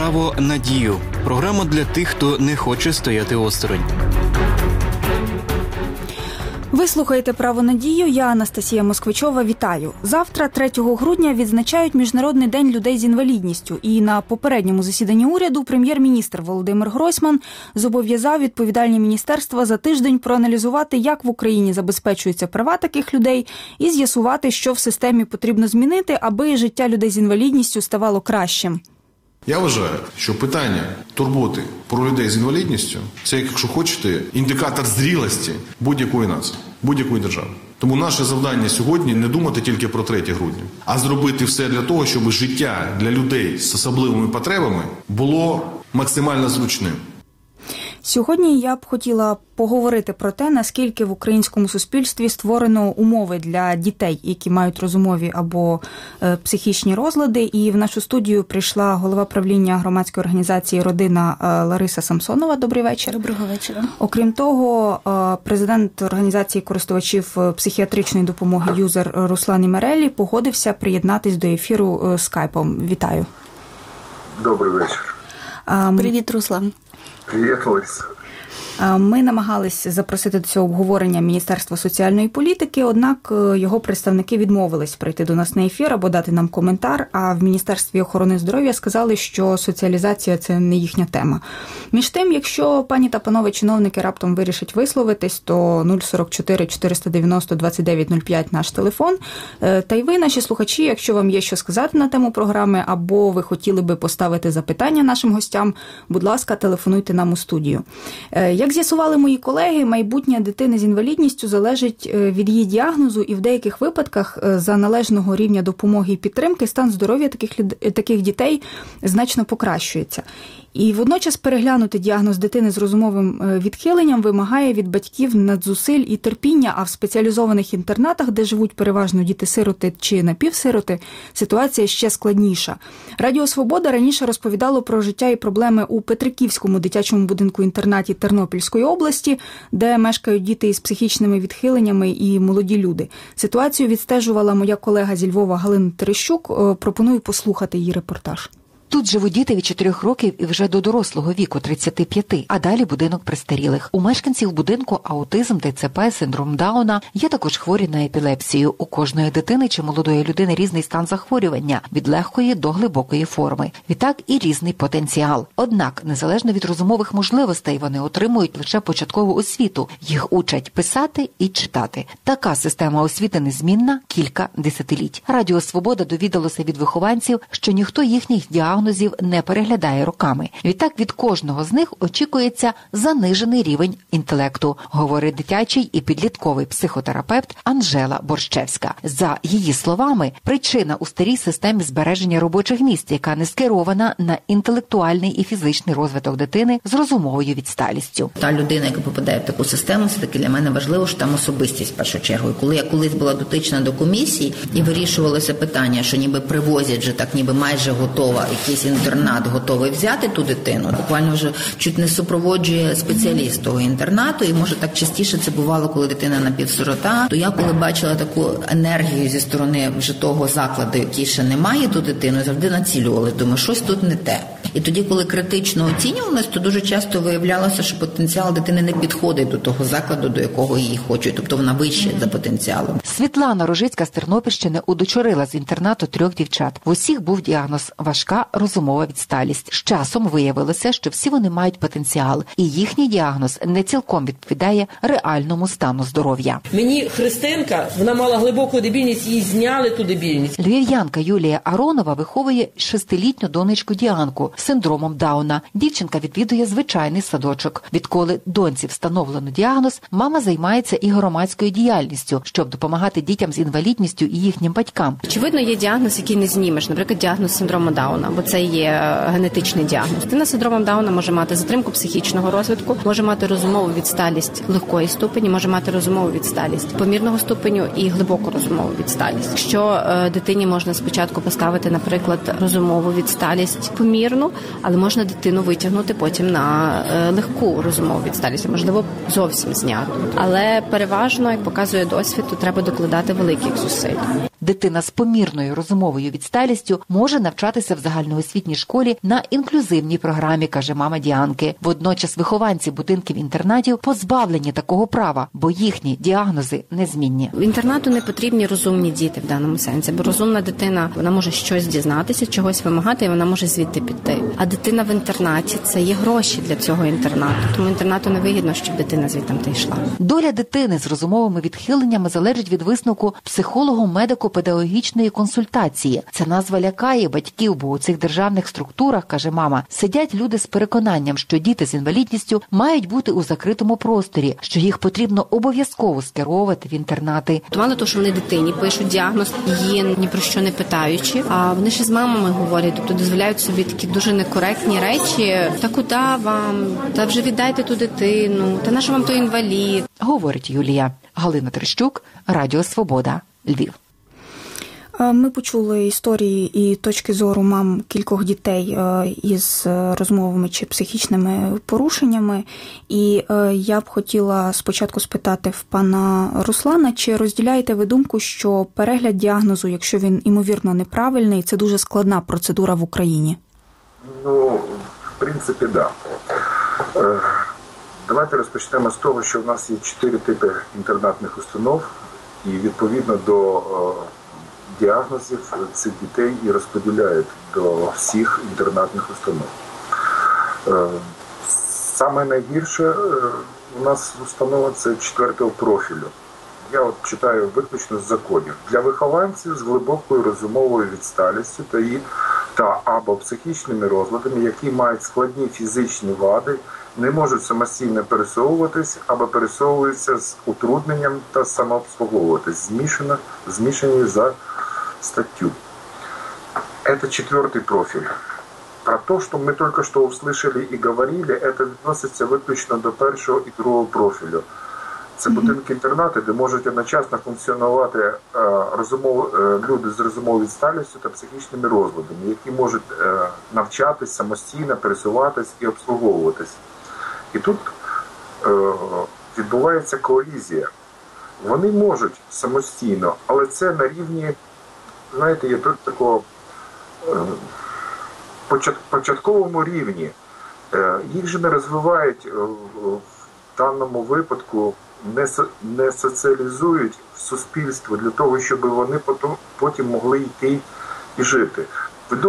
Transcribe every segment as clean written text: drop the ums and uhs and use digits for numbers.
«Право на дію» – програма для тих, хто не хоче стояти осторонь. Ви слухаєте «Право на дію», я Анастасія Москвичова, вітаю. Завтра, 3 грудня, відзначають Міжнародний день людей з інвалідністю. І на попередньому засіданні уряду прем'єр-міністр Володимир Гройсман зобов'язав відповідальні міністерства за тиждень проаналізувати, як в Україні забезпечуються права таких людей, і з'ясувати, що в системі потрібно змінити, аби життя людей з інвалідністю ставало кращим. Я вважаю, що питання турботи про людей з інвалідністю – це, якщо хочете, індикатор зрілості будь-якої нації, будь-якої держави. Тому наше завдання сьогодні не думати тільки про 3 грудня, а зробити все для того, щоб життя для людей з особливими потребами було максимально зручним. Сьогодні я б хотіла поговорити про те, наскільки в українському суспільстві створено умови для дітей, які мають розумові або психічні розлади. І в нашу студію прийшла голова правління громадської організації «Родина» Лариса Самсонова. Добрий вечір. Доброго вечора. Окрім того, президент організації користувачів психіатричної допомоги «Юзер» Руслан Імерелі погодився приєднатись до ефіру скайпом. Вітаю. Добрий вечір. Привіт, Руслан. Привіт, Лариса. Ми намагалися запросити до цього обговорення Міністерства соціальної політики, однак його представники відмовились прийти до нас на ефір або дати нам коментар, а в Міністерстві охорони здоров'я сказали, що соціалізація – це не їхня тема. Між тим, якщо пані та панове чиновники раптом вирішать висловитись, то 044 490 2905 наш телефон. Та й ви, наші слухачі, якщо вам є що сказати на тему програми, або ви хотіли би поставити запитання нашим гостям, будь ласка, телефонуйте нам у студію. Як з'ясували мої колеги, майбутнє дитини з інвалідністю залежить від її діагнозу, і в деяких випадках за належного рівня допомоги і підтримки стан здоров'я таких дітей значно покращується. І водночас переглянути діагноз дитини з розумовим відхиленням вимагає від батьків надзусиль і терпіння, а в спеціалізованих інтернатах, де живуть переважно діти-сироти чи напівсироти, ситуація ще складніша. Радіо «Свобода» раніше розповідало про життя і проблеми у Петриківському дитячому будинку-інтернаті Тернопільської області, де мешкають діти із психічними відхиленнями і молоді люди. Ситуацію відстежувала моя колега зі Львова Галина Терещук. Пропоную послухати її репортаж. Тут живуть діти від 4 років і вже до дорослого віку – 35, а далі будинок престарілих. У мешканців будинку аутизм, ДЦП, синдром Дауна, є також хворі на епілепсію. У кожної дитини чи молодої людини різний стан захворювання – від легкої до глибокої форми. Відтак і різний потенціал. Однак, незалежно від розумових можливостей, вони отримують лише початкову освіту. Їх учать писати і читати. Така система освіти незмінна кілька десятиліть. Радіо «Свобода» довідалося від вихованців, що ніхто їхніх діагнозів не переглядає роками. Відтак від кожного з них очікується занижений рівень інтелекту, говорить дитячий і підлітковий психотерапевт Анжела Борщевська. За її словами, причина у старій системі збереження робочих місць, яка не скерована на інтелектуальний і фізичний розвиток дитини з розумовою відсталістю. Та людина, яка попадає в таку систему, все-таки для мене важливо, що там особистість в першу чергу. І коли я колись була дотична до комісії і вирішувалося питання, що ніби привозять вже так, ніби майже готова, якийсь інтернат готовий взяти ту дитину, буквально вже чуть не супроводжує спеціаліст того інтернату, і може так частіше це бувало, коли дитина напівсирота, то я коли бачила таку енергію зі сторони вже того закладу, який ще не має ту дитину, завжди націлювали, думаю, щось тут не те. І тоді, коли критично оцінювалось, то дуже часто виявлялося, що потенціал дитини не підходить до того закладу, до якого її хочуть, тобто вона вища за потенціалом. Світлана Рожицька з Тернопільщини удочерила з інтернату 3 дівчат. В усіх був діагноз важка розумова відсталість. З часом виявилося, що всі вони мають потенціал, і їхній діагноз не цілком відповідає реальному стану здоров'я. Мені христинка, вона мала глибоку дебільність, їй зняли ту дебільність. Львів'янка Юлія Аронова виховує 6-літню донечку Діанку з синдромом Дауна. Дівчинка відвідує звичайний садочок. Відколи доньці встановлено діагноз, мама займається і громадською діяльністю, щоб допомагати дітям з інвалідністю і їхнім батькам. Очевидно, є діагноз, який не знімеш, наприклад, діагноз синдрому Дауна, бо це є генетичний діагноз. Дитина з синдромом Дауна може мати затримку психічного розвитку, може мати розумову відсталість легкої ступені, може мати розумову відсталість помірного ступеню і глибоку розумову відсталість. Якщо дитині можна спочатку поставити, наприклад, розумову відсталість помірну, але можна дитину витягнути потім на легку розумову відсталість, можливо, зовсім зняти. Але переважно, як показує досвід, то треба докладати великих зусиль. Дитина з помірною розумовою відсталістю може навчатися в загальноосвітній школі на інклюзивній програмі, каже мама Діанки. Водночас вихованці будинків-інтернатів позбавлені такого права, бо їхні діагнози незмінні. Інтернату не потрібні розумні діти в даному сенсі, бо розумна дитина, вона може щось дізнатися, чогось вимагати, і вона може звідти піти. А дитина в інтернаті – це є гроші для цього інтернату. Тому інтернату не вигідно, щоб дитина звідти йшла. Доля дитини з розумовими відхиленнями залежить від висновку психолого-медико-педагогічної консультації. Ця назва лякає батьків, бо у цих державних структурах, каже мама, сидять люди з переконанням, що діти з інвалідністю мають бути у закритому просторі, що їх потрібно обов'язково скеровувати в інтернати. Мало того, що вони дитині пишуть діагноз, її ні про що не питаючи, а вони ще з мамами говорять, тобто дозволяють собі такі дуже некоректні речі. Та куди вам? Та вже віддайте ту дитину. Та на що вам той інвалід? Говорить Юлія. Галина Терещук, Радіо Свобода, Львів. Ми почули історії і точки зору мам кількох дітей із розмовами чи психічними порушеннями. І я б хотіла спочатку спитати в пана Руслана, чи розділяєте ви думку, що перегляд діагнозу, якщо він імовірно неправильний, це дуже складна процедура в Україні? Ну, в принципі, да. Давайте розпочнемо з того, що в нас є 4 типи інтернатних установ, і відповідно до діагнозів цих дітей і розподіляють до всіх інтернатних установ. Саме найгірше у нас установа – це 4-го профілю. Я от читаю виключно з законів. Для вихованців з глибокою розумовою відсталістю та або психічними розладами, які мають складні фізичні вади, не можуть самостійно пересовуватись або пересовуються з утрудненням та самообслуговуватись, змішані за статью. Это 4-й профиль. Про то, что мы только что услышали и говорили, это відноситься виключно до 1-го і 2-го профілю. Це будинки-інтернати, де можуть одночасно функціонувати люди з розумовою відсталістю та психічними розладами, які можуть навчатись самостійно, пересуватись і обслуговуватись. І тут відбувається колізія. Вони можуть самостійно, але це на рівні, знаєте, є тут такого початковому рівні. Їх же не розвивають в даному випадку, не соціалізують в суспільство для того, щоб вони потім могли йти і жити. Ви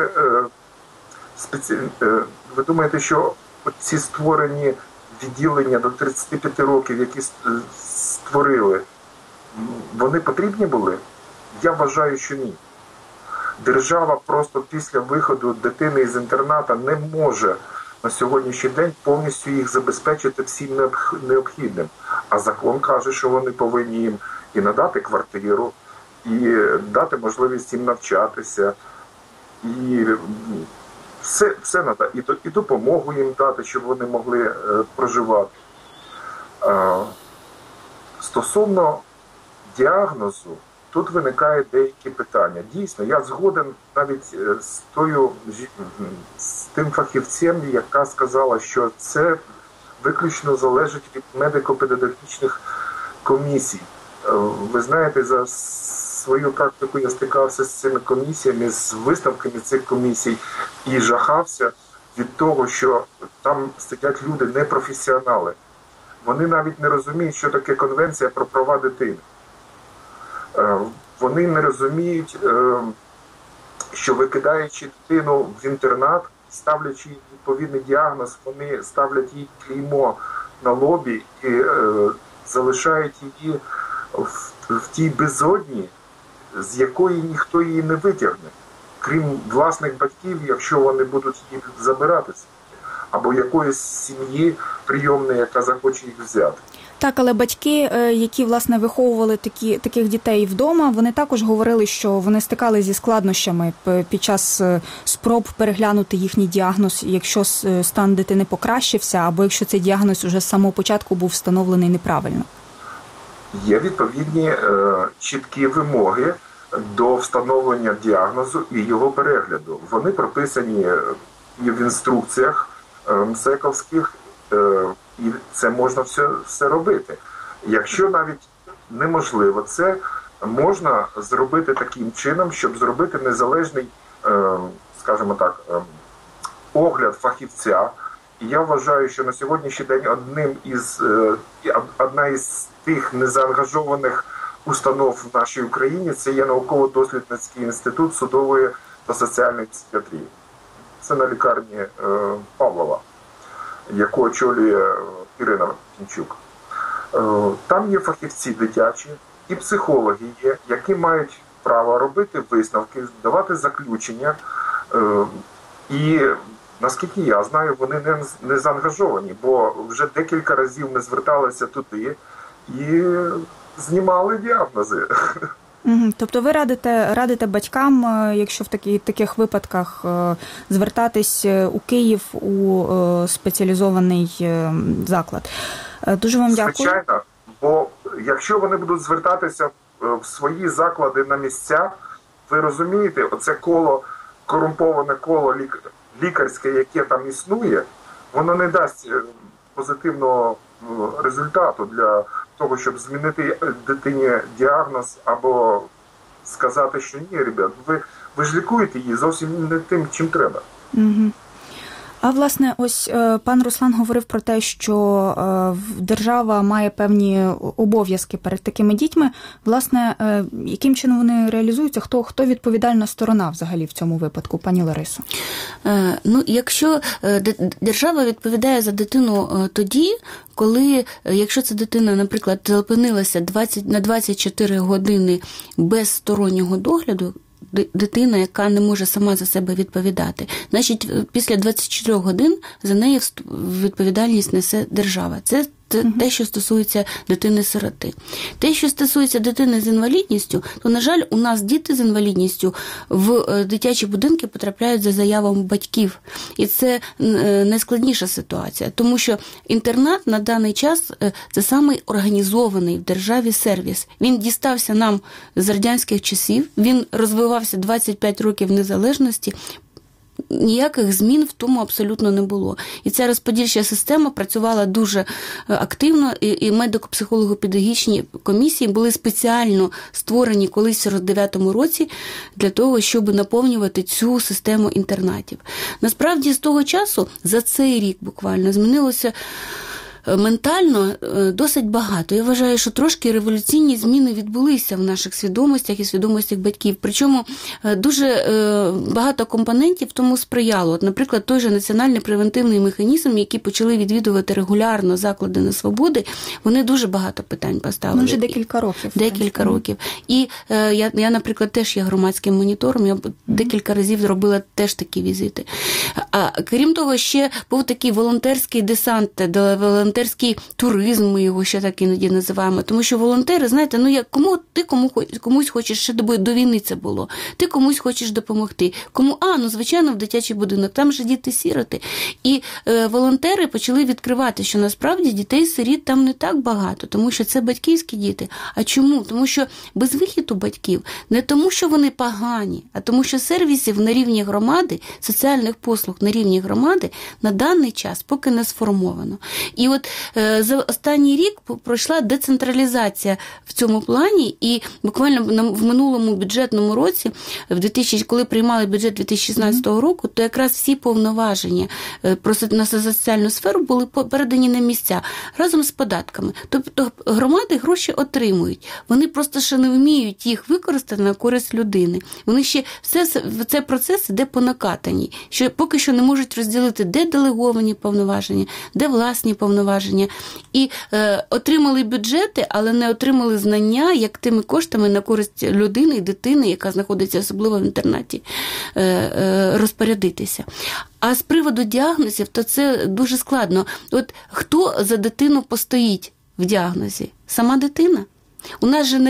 думаєте, що ці створені відділення до 35 років, які створили, вони потрібні були? Я вважаю, що ні. Держава просто після виходу дитини із інтерната не може на сьогоднішній день повністю їх забезпечити всім необхідним. А закон каже, що вони повинні їм і надати квартиру, і дати можливість їм навчатися, і все надати, і допомогу їм дати, щоб вони могли проживати. Стосовно діагнозу, тут виникають деякі питання. Дійсно, я згоден навіть з тим фахівцем, яка сказала, що це виключно залежить від медико-педагогічних комісій. Ви знаєте, за свою практику я стикався з цими комісіями, з висновками цих комісій і жахався від того, що там сидять люди непрофесіонали. Вони навіть не розуміють, що таке конвенція про права дитини. Вони не розуміють, що викидаючи дитину в інтернат, ставлячи їй відповідний діагноз, вони ставлять їй клеймо на лобі і залишають її в тій безодні, з якої ніхто її не витягне, крім власних батьків, якщо вони будуть її забиратися, або якоїсь сім'ї прийомної, яка захоче їх взяти. Так, але батьки, які, власне, виховували таких дітей вдома, вони також говорили, що вони стикали зі складнощами під час спроб переглянути їхній діагноз, якщо стан дитини покращився, або якщо цей діагноз уже з самого початку був встановлений неправильно. Є відповідні чіткі вимоги до встановлення діагнозу і його перегляду. Вони прописані і в інструкціях МСЕКовських, і це можна все робити. Якщо навіть неможливо це, можна зробити таким чином, щоб зробити незалежний, скажімо так, огляд фахівця. І я вважаю, що на сьогоднішній день одна із тих незаангажованих установ в нашій Україні – це є науково-дослідницький інститут судової та соціальної психіатрії. Це на лікарні Павлова, яку очолює Ірина Тінчук. Там є фахівці дитячі і психологи є, які мають право робити висновки, давати заключення. І, наскільки я знаю, вони не заангажовані, бо вже декілька разів ми зверталися туди і знімали діагнози. Тобто ви радите батькам, якщо в таких випадках звертатись у Київ у спеціалізований заклад. Дуже вам дякую. Звичайно, бо якщо вони будуть звертатися в свої заклади на місця, ви розумієте, оце корумповане коло лікарське, яке там існує, воно не дасть позитивного результату для того, щоб змінити дитині діагноз або сказати, що ні, ребят, ви ж лікуєте її зовсім не тим, чим треба. Угу. А, власне, ось пан Руслан говорив про те, що держава має певні обов'язки перед такими дітьми. Власне, яким чином вони реалізуються? Хто відповідальна сторона взагалі в цьому випадку, пані Ларисо? Якщо держава відповідає за дитину тоді, коли, якщо ця дитина, наприклад, опинилася на 24 години без стороннього догляду, дитина, яка не може сама за себе відповідати, значить, після 24 годин за неї відповідальність несе держава. Це те, що стосується дитини-сироти. Те, що стосується дитини з інвалідністю, то, на жаль, у нас діти з інвалідністю в дитячі будинки потрапляють за заявами батьків. І це найскладніша ситуація, тому що інтернат на даний час – це самий організований в державі сервіс. Він дістався нам з радянських часів, він розвивався 25 років незалежності, ніяких змін в тому абсолютно не було. І ця розподільча система працювала дуже активно, і медико-психолого-педагогічні комісії були спеціально створені колись в 49-му році для того, щоб наповнювати цю систему інтернатів. Насправді, з того часу, за цей рік буквально, змінилося ментально досить багато. Я вважаю, що трошки революційні зміни відбулися в наших свідомостях і свідомостях батьків. Причому дуже багато компонентів тому сприяло. От, наприклад, той же національний превентивний механізм, який почали відвідувати регулярно заклади на свободи, вони дуже багато питань поставили. Вже декілька років. Декілька років. І я, наприклад, теж є громадським монітором, я декілька разів зробила теж такі візити. А крім того, ще був такий волонтерський десант, волонтерський туризм, ми його ще так іноді називаємо. Тому що волонтери, знаєте, ти комусь хочеш, ще до війни це було, ти комусь хочеш допомогти. Звичайно, в дитячий будинок, там же діти-сіроти. І волонтери почали відкривати, що насправді дітей-сиріт там не так багато, тому що це батьківські діти. А чому? Тому що без вихіду батьків, не тому, що вони погані, а тому, що сервісів на рівні громади, соціальних послуг на рівні громади на даний час поки не сформовано. І от за останній рік пройшла децентралізація в цьому плані, і буквально в минулому бюджетному році, коли приймали бюджет 2016 року, то якраз всі повноваження на соціальну сферу були передані на місця разом з податками. Тобто громади гроші отримують. Вони просто ще не вміють їх використати на користь людини. Вони ще цей процес іде по накатанні, що поки що не можуть розділити, де делеговані повноваження, де власні повноваження. І отримали бюджети, але не отримали знання, як тими коштами на користь людини і дитини, яка знаходиться особливо в інтернаті, розпорядитися. А з приводу діагнозів, то це дуже складно. От хто за дитину постоїть в діагнозі? Сама дитина? У нас же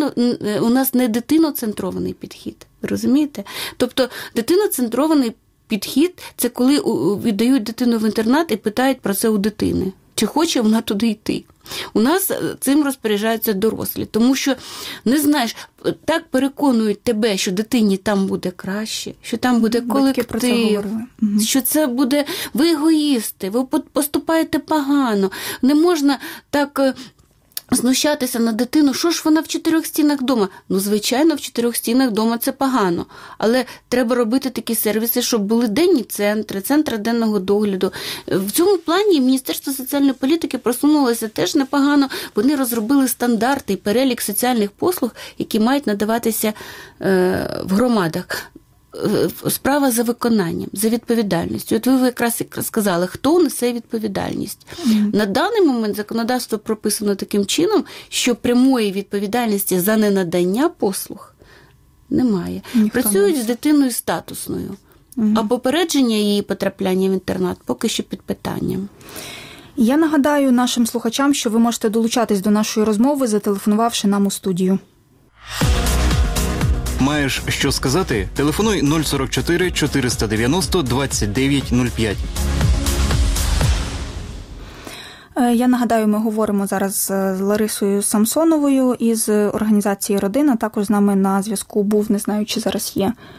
у нас не дитиноцентрований підхід, розумієте? Тобто дитиноцентрований підхід – це коли віддають дитину в інтернат і питають про це у дитини. Чи хоче вона туди йти? У нас цим розпоряджаються дорослі, тому що, не знаєш, так переконують тебе, що дитині там буде краще, що там буде колектив, що це буде, ви егоїсти, ви поступаєте погано. Не можна так знущатися на дитину, що ж вона в 4 стінах вдома? Ну, звичайно, в 4 стінах вдома це погано, але треба робити такі сервіси, щоб були денні центри, центри денного догляду. В цьому плані Міністерство соціальної політики просунулося теж непогано. Вони розробили стандарти і перелік соціальних послуг, які мають надаватися в громадах. Справа за виконанням, за відповідальністю. От ви якраз сказали, хто несе відповідальність. На даний момент законодавство прописано таким чином, що прямої відповідальності за ненадання послуг немає. Працюють з дитиною статусною, а попередження її потрапляння в інтернат поки що під питанням. Я нагадаю нашим слухачам, що ви можете долучатись до нашої розмови, зателефонувавши нам у студію. Маєш що сказати? Телефонуй 044 490 2905. Я нагадаю, ми говоримо зараз з Ларисою Самсоновою із організації «Родина». Також з нами на зв'язку був, не знаю, чи зараз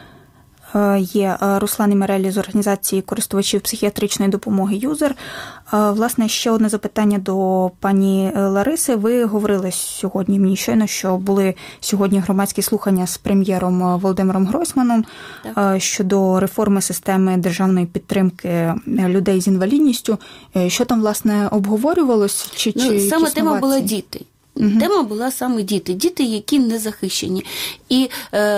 є Руслан Імерелі з організації користувачів психіатричної допомоги «Юзер». Власне, ще одне запитання до пані Лариси. Ви говорили сьогодні мені щойно, що були сьогодні громадські слухання з прем'єром Володимиром Гройсманом щодо реформи системи державної підтримки людей з інвалідністю. Що там, власне, обговорювалось? Саме тема була діти. Тема була саме діти, які не захищені. І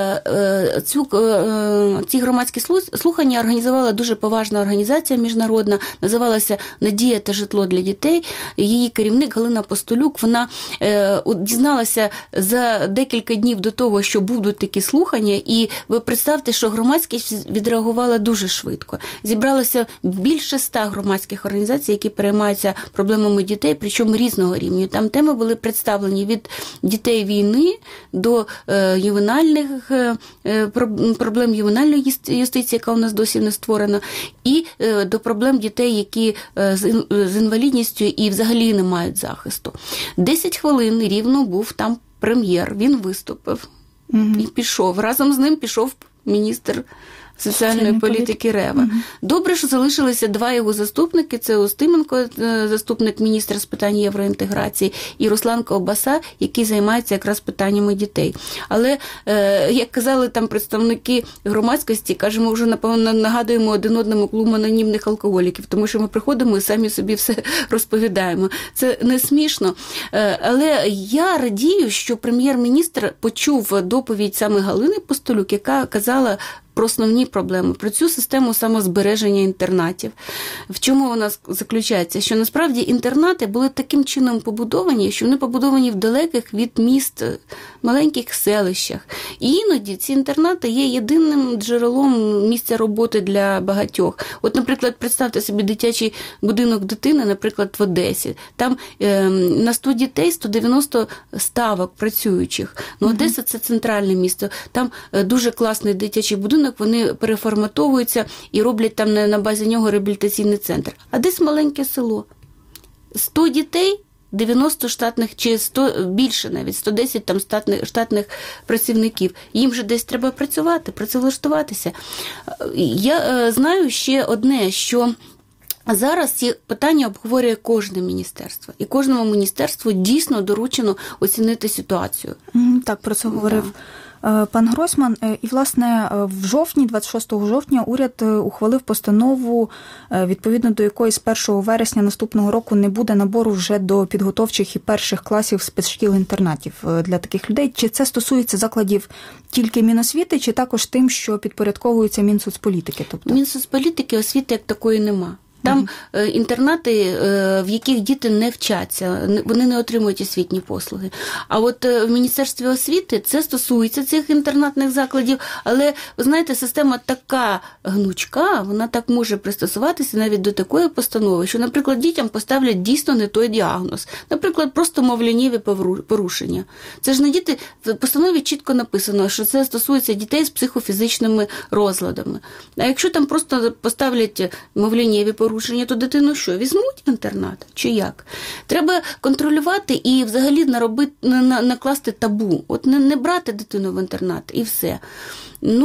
ці громадські слухання організувала дуже поважна організація міжнародна, називалася «Надія та житло для дітей». Її керівник Галина Постолюк, вона дізналася за декілька днів до того, що будуть такі слухання, і ви представте, що громадськість відреагувала дуже швидко. Зібралося більше 100 громадських організацій, які переймаються проблемами дітей, причому різного рівня. Там теми були представлені від дітей війни до ювенальних проблем ювенальної юстиції, яка у нас досі не створена, і до проблем дітей, які з інвалідністю і взагалі не мають захисту. 10 хвилин рівно був там прем'єр, він виступив і пішов. Разом з ним пішов міністр соціальної політики Рева. Добре, що залишилися 2 його заступники. Це Устименко, заступник міністра з питань євроінтеграції, і Руслан Ковбаса, який займається якраз питаннями дітей. Але, як казали там представники громадськості, кажемо, вже, напевно, нагадуємо один одному клуб анонімних алкоголіків, тому що ми приходимо і самі собі все розповідаємо. Це не смішно. Але я радію, що прем'єр-міністр почув доповідь саме Галини Постолюк, яка казала про основні проблеми, про цю систему самозбереження інтернатів. В чому вона заключається? Що насправді інтернати були таким чином побудовані, що вони побудовані в далеких від міст, маленьких селищах. І іноді ці інтернати є єдиним джерелом місця роботи для багатьох. От, наприклад, представте собі дитячий будинок дитини, наприклад, в Одесі. Там на 100 дітей 190 ставок працюючих. Одеса – це центральне місто. Там дуже класний дитячий будинок, вони переформатовуються і роблять там на базі нього реабілітаційний центр. А десь маленьке село. 100 дітей, 90 штатних, чи 100, більше навіть, 110 там штатних працівників. Їм же десь треба працювати, працевлаштуватися. Я знаю ще одне, що зараз ці питання обговорює кожне міністерство. І кожному міністерству дійсно доручено оцінити ситуацію. Так, про це говорив пан Гройсман. І, власне, в жовтні, 26 жовтня, уряд ухвалив постанову, відповідно до якої з 1 вересня наступного року не буде набору вже до підготовчих і перших класів спецшкіл-інтернатів для таких людей. Чи це стосується закладів тільки Міносвіти, чи також тим, що підпорядковуються Мінсоцполітики? Тобто? Мінсоцполітики, освіти як такої нема. Там інтернати, в яких діти не вчаться, вони не отримують освітні послуги. А от в Міністерстві освіти це стосується цих інтернатних закладів, але, ви знаєте, система така гнучка, вона так може пристосуватися навіть до такої постанови, що, наприклад, дітям поставлять дійсно не той діагноз. Наприклад, просто мовляннєві порушення. Це ж не діти, в постанові чітко написано, що це стосується дітей з психофізичними розладами. А якщо там просто поставлять мовлянєві порушення, то дитину що, візьмуть в інтернат? Чи як? Треба контролювати і взагалі накласти табу. От не брати дитину в інтернат і все.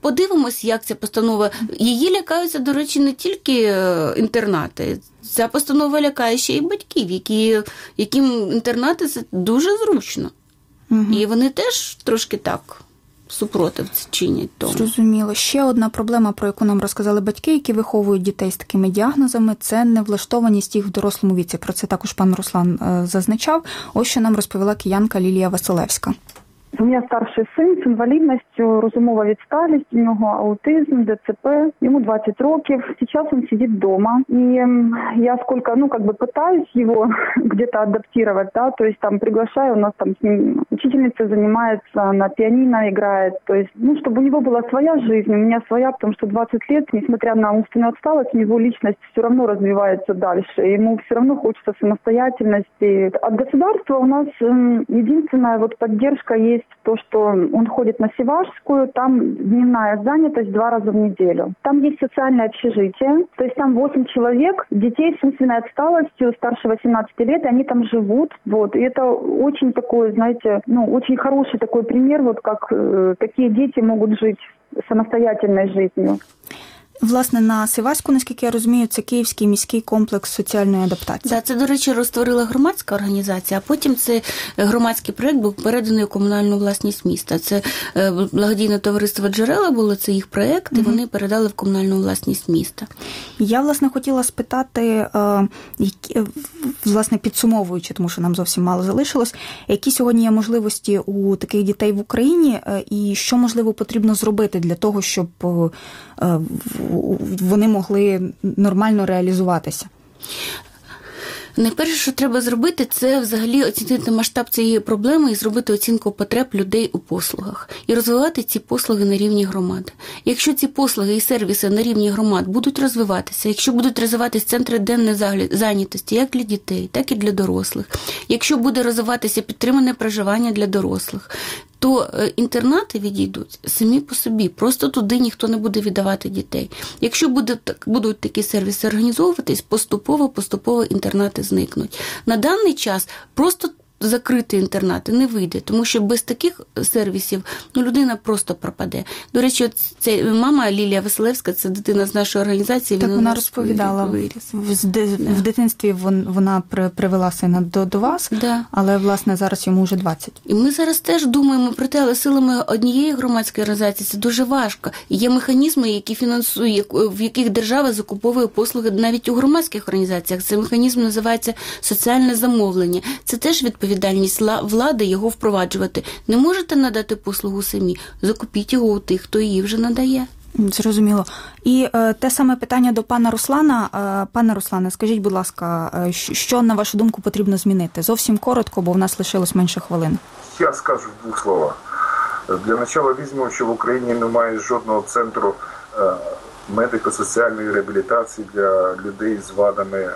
подивимось, як ця постанова. Її лякаються, до речі, не тільки інтернати. Ця постанова лякає ще й батьків, яким інтернати це дуже зручно. Угу. І вони теж трошки так супротив чинять тому. Зрозуміло. Ще одна проблема, про яку нам розказали батьки, які виховують дітей з такими діагнозами, це невлаштованість їх в дорослому віці. Про це також пан Руслан зазначав. Ось що нам розповіла киянка Лілія Василевська. У меня старший сын с инвалидностью, розумова відсталість, у него аутизм, ДЦП, ему 20 років. Сейчас он сидит дома. И я сколько, пытаюсь его где-то адаптировать, да, то есть там приглашаю, у нас там с ним учительница занимается, на пианино играет, то есть, чтобы у него была своя жизнь, у меня своя, потому что 20 лет, несмотря на умственную отсталость, у него личность все равно развивается дальше, ему все равно хочется самостоятельности. От государства у нас единственная поддержка есть то, что он ходит на Севашскую, там дневная занятость 2 раза в неделю. Там есть социальное общежитие, то есть там 8 человек, детей с умственной отсталостью старше 18 лет, и они там живут. И это очень такой, знаете, очень хороший такой пример, как такие дети могут жить самостоятельной жизнью. Власне, на Севаську, наскільки я розумію, це Київський міський комплекс соціальної адаптації. Так, це, до речі, розтворила громадська організація, а потім цей громадський проєкт був переданий у комунальну власність міста. Це благодійне товариство «Джерела» було, це їх проєкт, і вони передали в комунальну власність міста. Я, власне, хотіла спитати, власне, підсумовуючи, тому що нам зовсім мало залишилось, які сьогодні є можливості у таких дітей в Україні і що, можливо, потрібно зробити для того, щоб вони могли нормально реалізуватися? Найперше, що треба зробити, це взагалі оцінити масштаб цієї проблеми і зробити оцінку потреб людей у послугах. І розвивати ці послуги на рівні громад. Якщо ці послуги і сервіси на рівні громад будуть розвиватися, якщо будуть розвиватися центри денної зайнятості як для дітей, так і для дорослих, якщо буде розвиватися підтримане проживання для дорослих, то інтернати відійдуть самі по собі. Просто туди ніхто не буде віддавати дітей. Якщо будуть такі сервіси організовуватись, поступово інтернати зникнуть. На даний час просто закрити інтернати не вийде, тому що без таких сервісів людина просто пропаде. До речі, це мама Лілія Василевська, це дитина з нашої організації. Так, вона розповідала, в дитинстві вона привела сина до вас, але, власне, зараз йому вже 20. І ми зараз теж думаємо про те, але силами однієї громадської організації це дуже важко. Є механізми, які фінансують, в яких держава закуповує послуги навіть у громадських організаціях. Цей механізм називається соціальне замовлення. Це теж відповідальність влади його впроваджувати. Не можете надати послугу самі, закупіть його у тих, хто її вже надає. Зрозуміло. І те саме питання до пана Руслана. Пане Руслане, скажіть, будь ласка, що, на вашу думку, потрібно змінити? Зовсім коротко, бо в нас лишилось менше хвилин. Я скажу в 2 словах. Для початку візьмемо, що в Україні немає жодного центру медико-соціальної реабілітації для людей з вадами,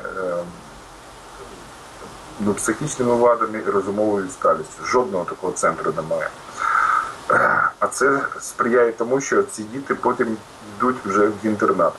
психічними вадами і розумовою відсталістю. Жодного такого центру немає. А це сприяє тому, що ці діти потім йдуть вже в інтернат.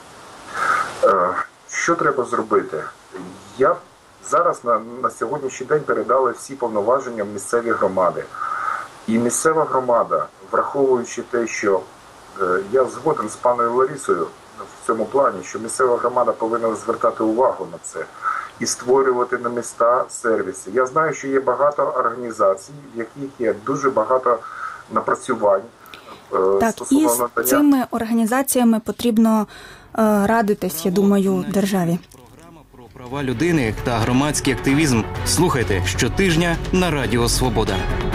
Що треба зробити? Я зараз на сьогоднішній день передали всі повноваження в місцеві громади. І місцева громада, враховуючи те, що я згоден з паною Ларисою в цьому плані, що місцева громада повинна звертати увагу на це і створювати на міста сервіси. Я знаю, що є багато організацій, в яких є дуже багато напрацювань. Так, і з цими організаціями потрібно радитись, я думаю, державі. Програма про права людини та громадський активізм. Слухайте щотижня на Радіо Свобода.